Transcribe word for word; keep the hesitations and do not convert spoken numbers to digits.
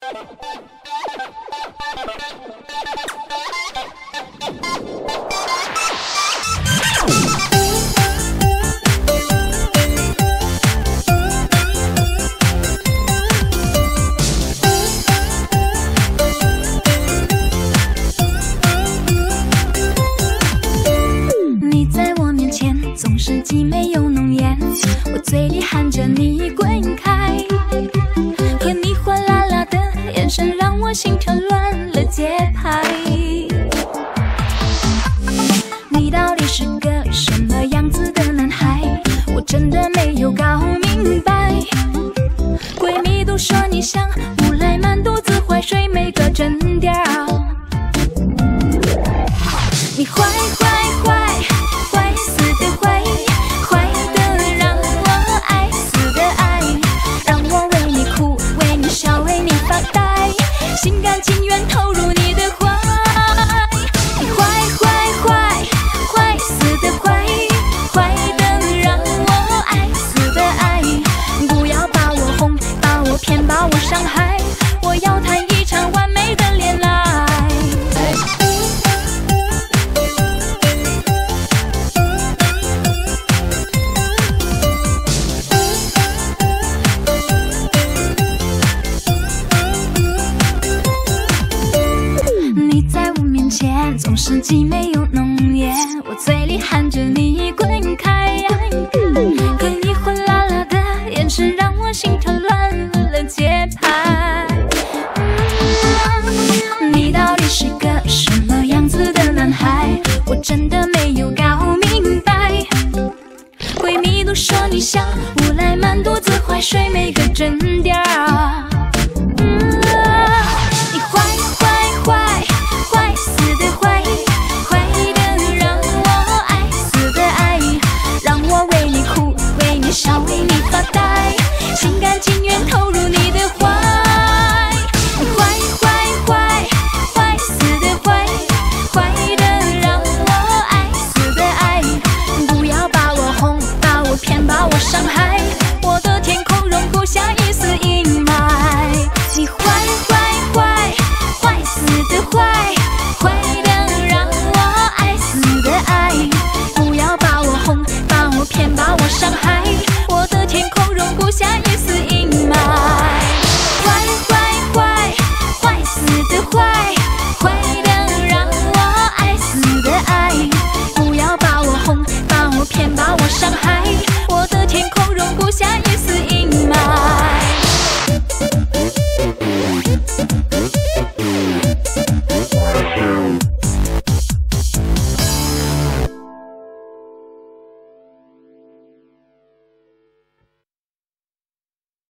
你在我面前总是既美又浓艳，我嘴里喊着你滚开，可你火辣辣的眼神让我心跳乱了节拍。你到底是个什么样子的男孩？我真的没有搞明白。闺蜜都说你像无赖满肚子坏水没个真调，你坏坏坏坏死的坏，坏的让我爱死的爱，让我为你哭为你笑为你发呆，心甘情愿投入你的怀。你坏坏坏坏死的坏，坏的让我爱死的爱，不要把我哄把我骗把我伤害，我要谈一场完美的恋爱。你在我面前总是既美又浓艳，我嘴里喊着你滚开，可你火辣辣的眼神让我心跳乱了节拍。嗯，你到底是个什么样子的男孩？我真的没有搞明白。闺蜜都说你像无赖满肚子坏水没个真调。嗯，你坏坏坏坏死的坏，坏的让我爱死的爱，让我为你哭为你笑为你发呆，心甘情愿投入你的怀。你坏坏坏坏死的坏，坏的让我爱死的爱，不要把我哄把我骗把我伤害，我的天空容不下一丝阴霾。你坏坏坏坏死的坏，坏的让我爱死的爱，不要把我哄把我骗把我伤害，我的天空容不下一丝阴霾。坏坏坏坏死的坏，坏的让我爱死的爱，不要把我哄把我骗把我伤害，我的天空容不下一丝阴霾。